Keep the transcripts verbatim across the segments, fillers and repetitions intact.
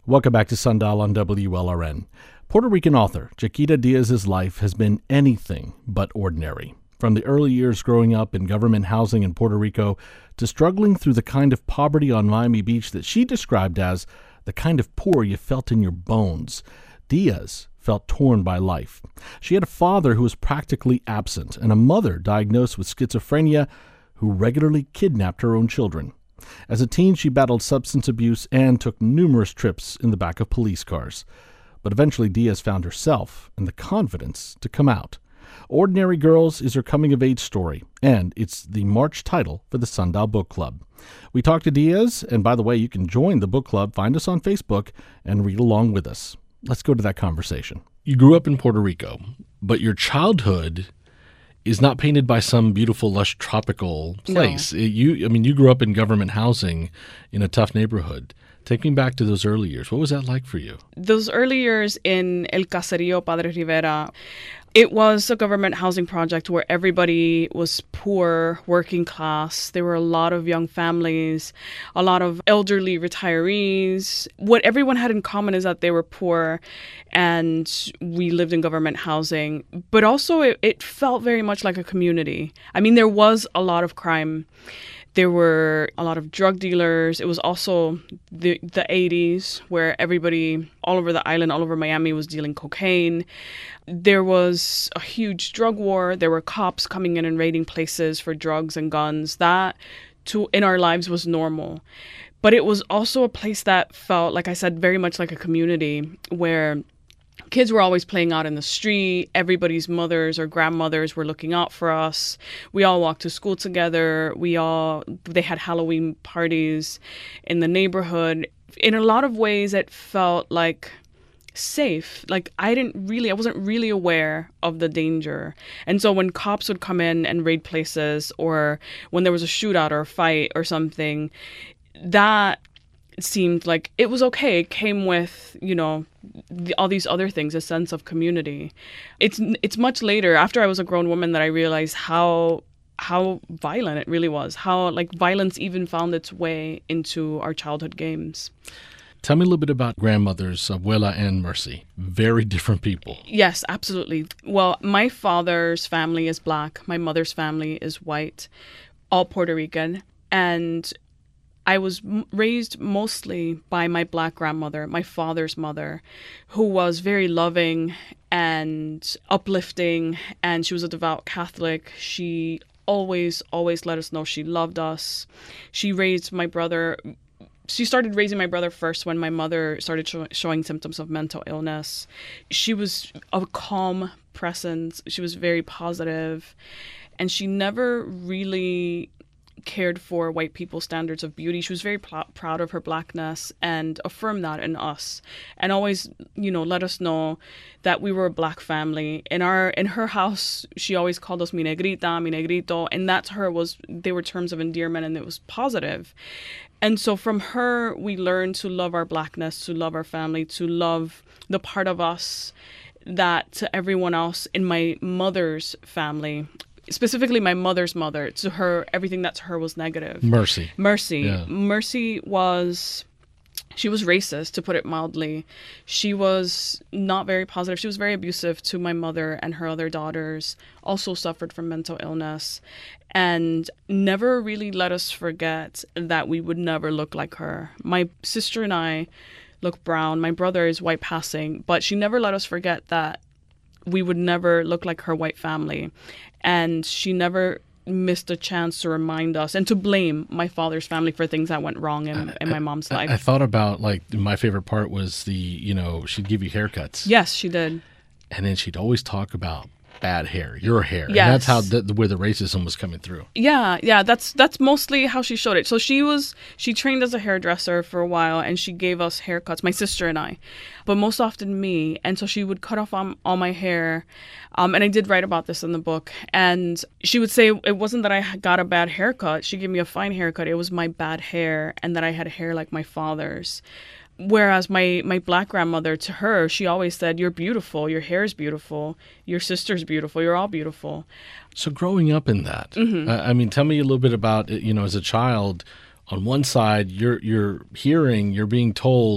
Welcome back to Sundial on W L R N. Puerto Rican author Chiquita Diaz's life has been anything but ordinary. From the early years growing up in government housing in Puerto Rico to struggling through the kind of poverty on Miami Beach that she described as the kind of poor you felt in your bones, Diaz felt torn by life. She had a father who was practically absent and a mother diagnosed with schizophrenia who regularly kidnapped her own children. As a teen, she battled substance abuse and took numerous trips in the back of police cars. But eventually, Diaz found herself and the confidence to come out. Ordinary Girls is her coming-of-age story, and it's the March title for the Sundial Book Club. We talked to Diaz, and by the way, you can join the book club, find us on Facebook, and read along with us. Let's go to that conversation. You grew up in Puerto Rico, but your childhood is not painted by some beautiful, lush, tropical place. No. It, you, I mean, you grew up in government housing in a tough neighborhood. Take me back to those early years. What was that like for you? Those early years in El Caserío Padre Rivera, it was a government housing project where everybody was poor, working class. There were a lot of young families, a lot of elderly retirees. What everyone had in common is that they were poor and we lived in government housing. But also it, it felt very much like a community. I mean, there was a lot of crime. There were a lot of drug dealers. It was also the the eighties where everybody all over the island, all over Miami was dealing cocaine. There was a huge drug war. There were cops coming in and raiding places for drugs and guns. That to in our lives was normal. But it was also a place that felt, like I said, very much like a community where kids were always playing out in the street. Everybody's mothers or grandmothers were looking out for us. We all walked to school together. We all, they had Halloween parties in the neighborhood. In a lot of ways, it felt like safe. Like I didn't really, I wasn't really aware of the danger. And so when cops would come in and raid places, or when there was a shootout or a fight or something, that seemed like it was okay. It came with, you know, the, all these other things, a sense of community. It's it's much later, after I was a grown woman, that I realized how how violent it really was, how like violence even found its way into our childhood games. Tell me a little bit about grandmothers, Abuela and Mercy. Very different people. Yes, absolutely. Well, my father's family is Black. My mother's family is white, all Puerto Rican. And I was raised mostly by my Black grandmother, my father's mother, who was very loving and uplifting, and she was a devout Catholic. She always, always let us know she loved us. She raised my brother. She started raising my brother first when my mother started show, showing symptoms of mental illness. She was a calm presence. She was very positive, and she never really cared for white people's standards of beauty. She was very pl- proud of her Blackness and affirmed that in us, and always, you know, let us know that we were a Black family. In our in her house, she always called us mi negrita, mi negrito, and that to her was, they were terms of endearment, and it was positive. And so from her, we learned to love our Blackness, to love our family, to love the part of us that to everyone else in my mother's family, specifically my mother's mother, to her, everything that to her was negative. Mercy. Mercy. Yeah. Mercy was, she was racist, to put it mildly. She was not very positive. She was very abusive to my mother and her other daughters, also suffered from mental illness, and never really let us forget that we would never look like her. My sister and I look brown. My brother is white passing, but she never let us forget that we would never look like her white family. And she never missed a chance to remind us and to blame my father's family for things that went wrong in, in my mom's life. I, I thought about, like, my favorite part was the, you know, she'd give you haircuts. Yes, she did. And then she'd always talk about bad hair, your hair. Yes. And that's how the, where the racism was coming through. Yeah, yeah, that's that's mostly how she showed it. So she was, she trained as a hairdresser for a while, and she gave us haircuts, my sister and I, but most often me. And so she would cut off all, all my hair. Um, and I did write about this in the book. And she would say it wasn't that I got a bad haircut. She gave me a fine haircut. It was my bad hair, and that I had hair like my father's. Whereas my, my Black grandmother, to her, she always said, you're beautiful, your hair is beautiful, your sister's beautiful, you're all beautiful. So growing up in that, Mm-hmm. uh, I mean, tell me a little bit about, you know, as a child, on one side, you're you're hearing, you're being told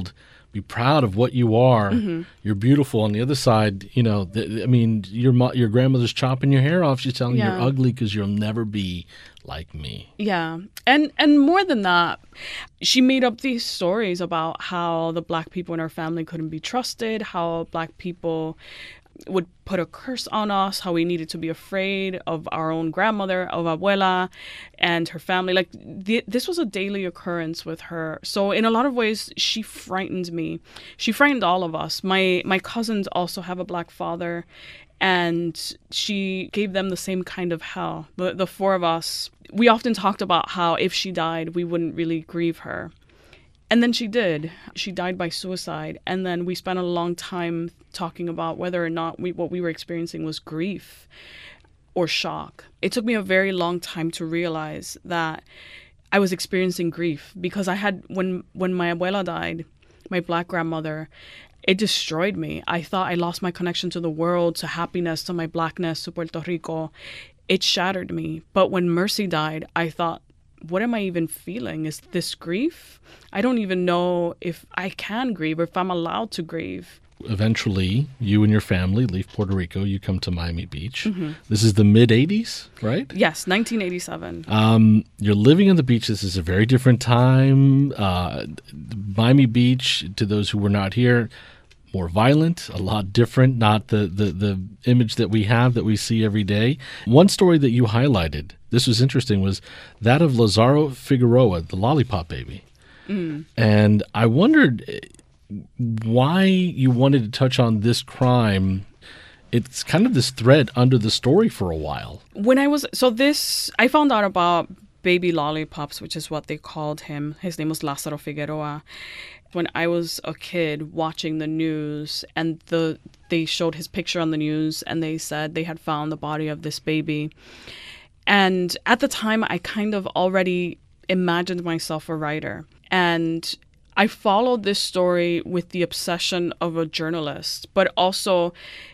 be proud of what you are. Mm-hmm. You're beautiful. On the other side, you know, th- I mean, your mo- your grandmother's chopping your hair off. She's telling Yeah. you you're ugly because you'll never be like me. Yeah. And and more than that, she made up these stories about how the black people in our family couldn't be trusted, how black people would put a curse on us, how we needed to be afraid of our own grandmother, of abuela, and her family. Like, th- this was a daily occurrence with her. So in a lot of ways, she frightened me. She frightened all of us. My my cousins also have a black father, and she gave them the same kind of hell. The, the four of us, we often talked about how if she died, we wouldn't really grieve her. And then she did. She died by suicide. And then we spent a long time talking about whether or not we, what we were experiencing was grief or shock. It took me a very long time to realize that I was experiencing grief because I had, when, when my abuela died, my black grandmother, it destroyed me. I thought I lost my connection to the world, to happiness, to my blackness, to Puerto Rico. It shattered me. But when Mercy died, I thought, what am I even feeling? Is this grief? I don't even know if I can grieve or if I'm allowed to grieve. Eventually, you and your family leave Puerto Rico. You come to Miami Beach. Mm-hmm. This is the mid-eighties, right? Yes, nineteen eighty-seven. Um, you're living on the beach. This is a very different time. Uh, Miami Beach, to those who were not here, more violent, a lot different, not the, the, the image that we have that we see every day. One story that you highlighted, this was interesting, was that of Lazaro Figueroa, the lollipop baby. Mm. And I wondered why you wanted to touch on this crime. It's kind of this thread under the story for a while. When I was, so this, I found out about Baby Lollipops, which is what they called him. His name was Lazaro Figueroa. When I was a kid watching the news and the they showed his picture on the news and they said they had found the body of this baby. And at the time, I kind of already imagined myself a writer. And I followed this story with the obsession of a journalist, but also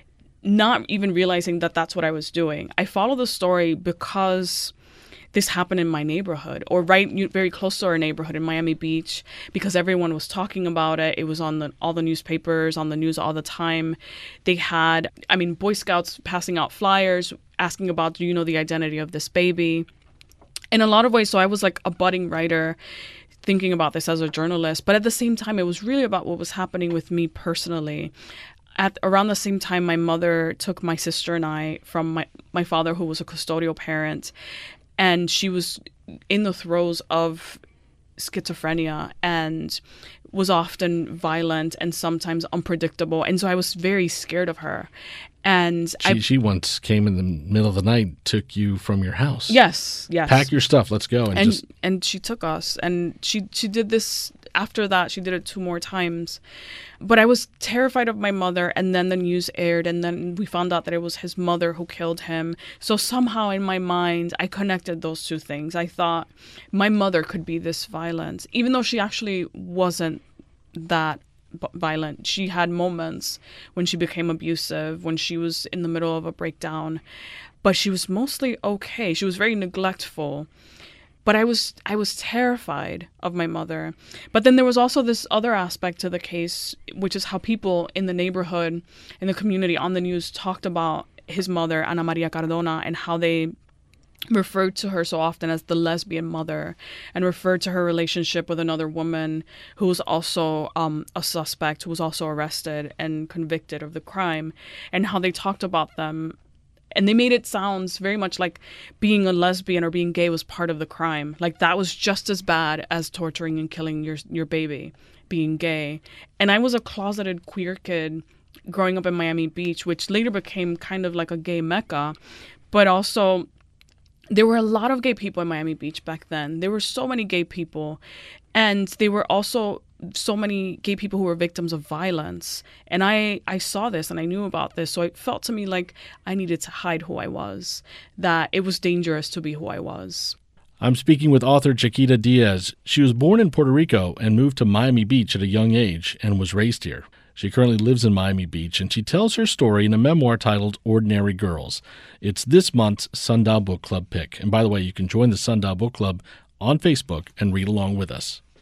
not even realizing that that's what I was doing. I followed the story because this happened in my neighborhood, or right very close to our neighborhood in Miami Beach, because everyone was talking about it. It was on the, all the newspapers, on the news all the time. They had, I mean, Boy Scouts passing out flyers, asking about, do you know the identity of this baby? In a lot of ways, so I was like a budding writer thinking about this as a journalist, but at the same time, it was really about what was happening with me personally. At around the same time, my mother took my sister and I from my, my father, who was a custodial parent, and she was in the throes of schizophrenia and was often violent and sometimes unpredictable. And so I was very scared of her. And she, I, she once came in the middle of the night, took you from your house. Yes, yes. Pack your stuff, let's go. And, and just and she took us, and she she did this after that. She did it two more times. But I was terrified of my mother, and then the news aired, and then we found out that it was his mother who killed him. So somehow in my mind, I connected those two things. I thought my mother could be this violent, even though she actually wasn't that violent. She had moments when she became abusive, when she was in the middle of a breakdown, but she was mostly okay. She was very neglectful. But I was I was terrified of my mother. But then there was also this other aspect to the case, which is how people in the neighborhood, in the community, on the news talked about his mother, Ana Maria Cardona, and how they referred to her so often as the lesbian mother, and referred to her relationship with another woman who was also um, a suspect, who was also arrested and convicted of the crime, and how they talked about them. And they made it sound very much like being a lesbian or being gay was part of the crime. Like that was just as bad as torturing and killing your your baby, being gay. And I was a closeted queer kid growing up in Miami Beach, which later became kind of like a gay mecca, but also there were a lot of gay people in Miami Beach back then. There were so many gay people, and they were also so many gay people who were victims of violence. And I, I saw this and I knew about this. So it felt to me like I needed to hide who I was, that it was dangerous to be who I was. I'm speaking with author Chiquita Diaz. She was born in Puerto Rico and moved to Miami Beach at a young age and was raised here. She currently lives in Miami Beach, and she tells her story in a memoir titled Ordinary Girls. It's this month's Sundial Book Club pick. And by the way, you can join the Sundial Book Club on Facebook and read along with us.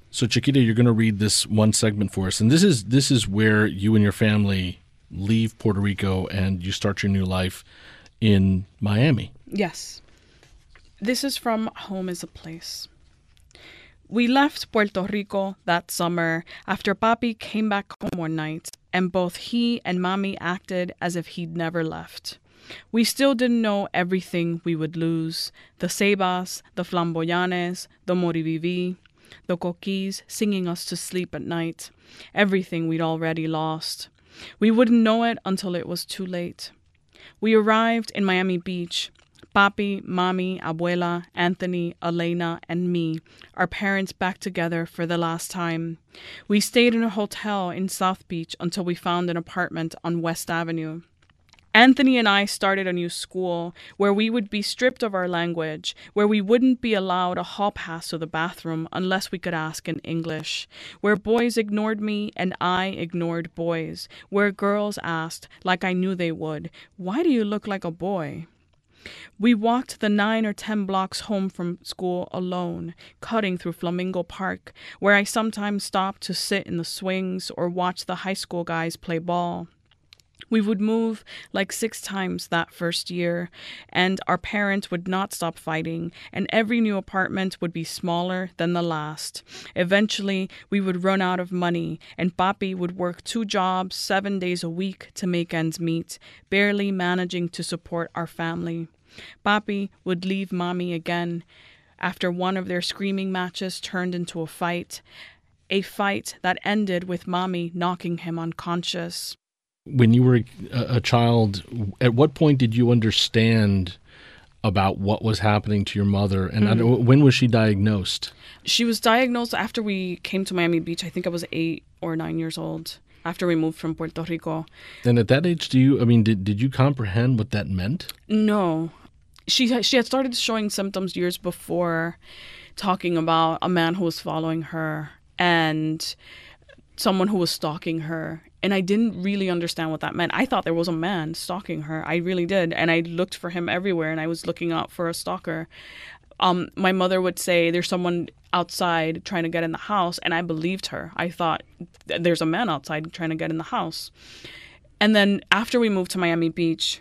So, Chiquita, you're going to read this one segment for us, and this is this is where you and your family leave Puerto Rico and you start your new life in Miami. Yes. This is from Home is a Place. We left Puerto Rico that summer after Papi came back home one night, and both he and Mami acted as if he'd never left. We still didn't know everything we would lose. The Sebas, the Flamboyanes, the Morivivi, the Coquis singing us to sleep at night. Everything we'd already lost. We wouldn't know it until it was too late. We arrived in Miami Beach. Papi, Mami, Abuela, Anthony, Elena, and me, our parents back together for the last time. We stayed in a hotel in South Beach until we found an apartment on West Avenue. Anthony and I started a new school where we would be stripped of our language, where we wouldn't be allowed a hall pass to the bathroom unless we could ask in English, where boys ignored me and I ignored boys, where girls asked, like I knew they would, "Why do you look like a boy?" We walked the nine or ten blocks home from school alone, cutting through Flamingo Park, where I sometimes stopped to sit in the swings or watch the high school guys play ball. We would move like six times that first year, and our parents would not stop fighting, and every new apartment would be smaller than the last. Eventually, we would run out of money, and Papi would work two jobs seven days a week to make ends meet, barely managing to support our family. Papi would leave Mami again after one of their screaming matches turned into a fight, a fight that ended with Mami knocking him unconscious. When you were a, a child, at what point did you understand about what was happening to your mother? And mm. when was she diagnosed? She was diagnosed after we came to Miami Beach. I think I was eight or nine years old, after we moved from Puerto Rico. And at that age, do you, I mean, did, did you comprehend what that meant? No. She, she had started showing symptoms years before, talking about a man who was following her and someone who was stalking her. And I didn't really understand what that meant. I thought there was a man stalking her. I really did. And I looked for him everywhere, and I was looking out for a stalker. Um, my mother would say, there's someone outside trying to get in the house. And I believed her. I thought, there's a man outside trying to get in the house. And then after we moved to Miami Beach,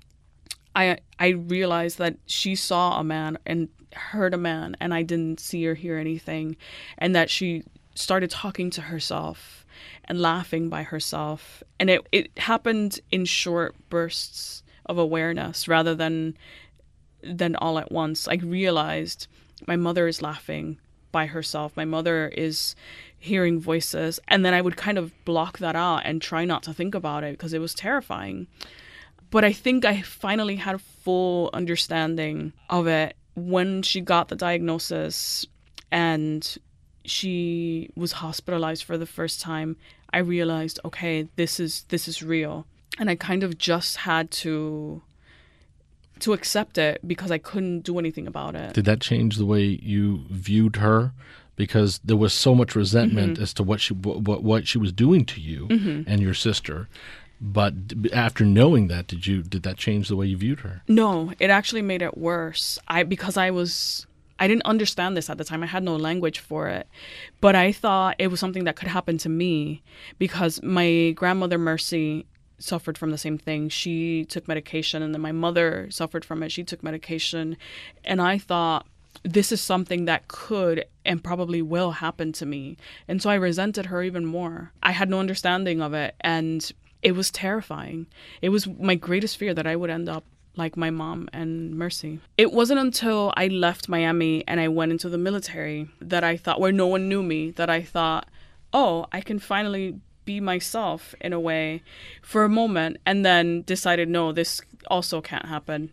I I realized that she saw a man and heard a man, and I didn't see or hear anything. And that she started talking to herself and laughing by herself. And it, it happened in short bursts of awareness rather than than all at once. I realized my mother is laughing by herself. My mother is hearing voices. And then I would kind of block that out and try not to think about it because it was terrifying. But I think I finally had a full understanding of it when she got the diagnosis and she was hospitalized for the first time. I realized, okay, this is this is real. And I kind of just had to to accept it because I couldn't do anything about it. Did that change the way you viewed her? Because there was so much resentment mm-hmm. as to what she what, what she was doing to you mm-hmm. and your sister. But after knowing that, did you did that change the way you viewed her? No, it actually made it worse. I because I was I didn't understand this at the time. I had no language for it. But I thought it was something that could happen to me because my grandmother, Mercy, suffered from the same thing. She took medication, and then my mother suffered from it. She took medication. And I thought, this is something that could and probably will happen to me. And so I resented her even more. I had no understanding of it. And it was terrifying. It was my greatest fear that I would end up like my mom and Mercy. It wasn't until I left Miami and I went into the military that I thought, where no one knew me, that I thought, oh, I can finally be myself in a way for a moment, and then decided, no, this also can't happen.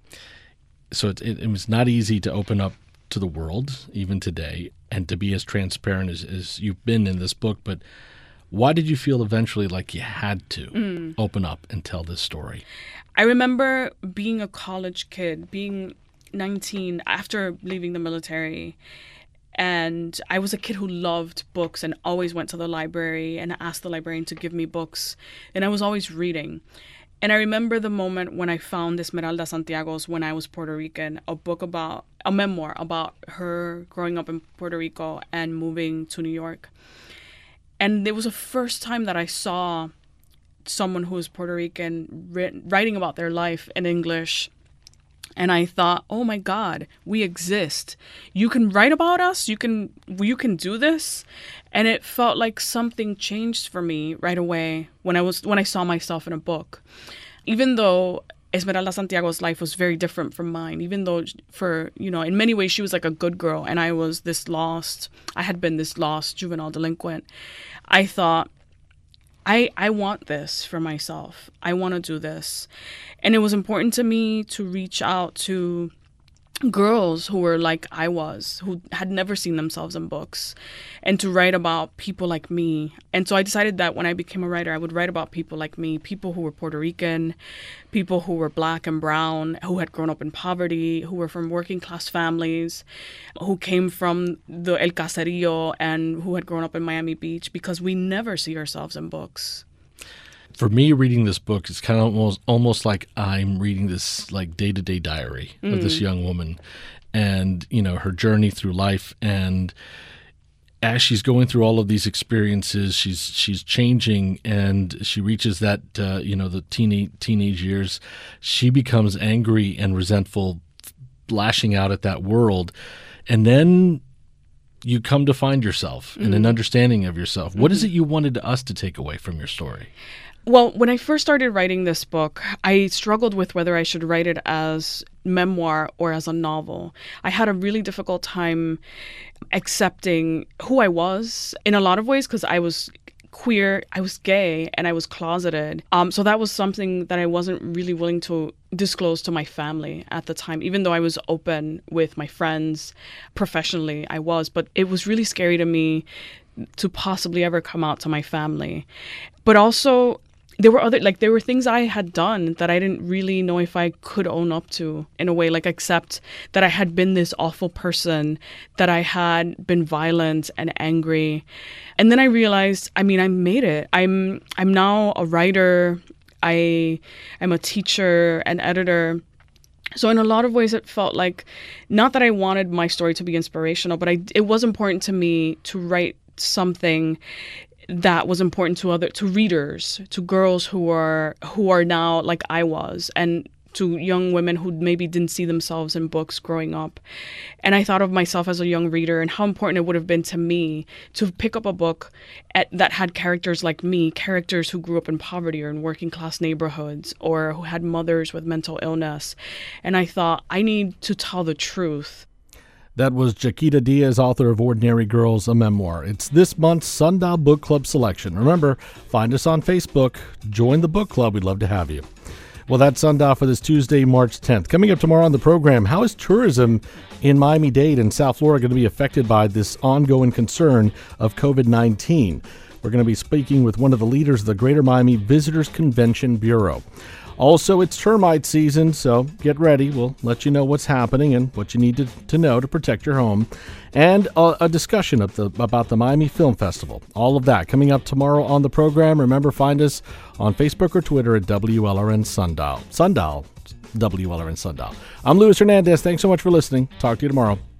So it, it, it was not easy to open up to the world, even today, and to be as transparent as, as you've been in this book, but why did you feel eventually like you had to mm. open up and tell this story? I remember being a college kid, being nineteen after leaving the military. And I was a kid who loved books and always went to the library and asked the librarian to give me books. And I was always reading. And I remember the moment when I found Esmeralda Santiago's When I Was Puerto Rican, a book about, a memoir about her growing up in Puerto Rico and moving to New York. And it was the first time that I saw someone who was Puerto Rican writ- writing about their life in English. And I thought, oh my God, we exist. You can write about us. You can you can do this. And it felt like something changed for me right away when I was when I saw myself in a book. Even though Esmeralda Santiago's life was very different from mine, even though for, you know, in many ways she was like a good girl and I was this lost, I had been this lost juvenile delinquent. I thought, I, I want this for myself. I want to do this. And it was important to me to reach out to girls who were like I was, who had never seen themselves in books, and to write about people like me. And so I decided that when I became a writer, I would write about people like me, people who were Puerto Rican, people who were black and brown, who had grown up in poverty, who were from working class families, who came from the El Caserío and who had grown up in Miami Beach, because we never see ourselves in books. For me, reading this book, it's kind of almost almost like I'm reading this like day-to-day diary mm. of this young woman and, you know, her journey through life. And as she's going through all of these experiences, she's she's changing, and she reaches that, uh, you know, the teen, teenage years. She becomes angry and resentful, lashing out at that world. And then you come to find yourself mm. and an understanding of yourself. Mm-hmm. What is it you wanted us to take away from your story? Well, when I first started writing this book, I struggled with whether I should write it as memoir or as a novel. I had a really difficult time accepting who I was in a lot of ways because I was queer, I was gay, and I was closeted. Um, so that was something that I wasn't really willing to disclose to my family at the time, even though I was open with my friends. Professionally, I was, but it was really scary to me to possibly ever come out to my family. But also, there were other, like, there were things I had done that I didn't really know if I could own up to in a way, like accept that I had been this awful person, that I had been violent and angry. And then I realized, I mean, I made it. I'm, I'm now a writer. I am a teacher and editor. So in a lot of ways, it felt like, not that I wanted my story to be inspirational, but I, it was important to me to write something that was important to other to readers, to girls who are who are now like I was, and to young women who maybe didn't see themselves in books growing up. And I thought of myself as a young reader and how important it would have been to me to pick up a book at, that had characters like me, characters who grew up in poverty or in working class neighborhoods or who had mothers with mental illness. And I thought, I need to tell the truth. That was Chiquita Diaz, author of Ordinary Girls, a memoir. It's this month's Sundial Book Club selection. Remember, find us on Facebook. Join the book club. We'd love to have you. Well, that's Sundial for this Tuesday, March tenth. Coming up tomorrow on the program, how is tourism in Miami-Dade and South Florida going to be affected by this ongoing concern of covid nineteen? We're going to be speaking with one of the leaders of the Greater Miami Visitors Convention Bureau. Also, it's termite season, so get ready. We'll let you know what's happening and what you need to, to know to protect your home. And a, a discussion of the, about the Miami Film Festival. All of that coming up tomorrow on the program. Remember, find us on Facebook or Twitter at W L R N Sundial. Sundial, W L R N Sundial. I'm Luis Hernandez. Thanks so much for listening. Talk to you tomorrow.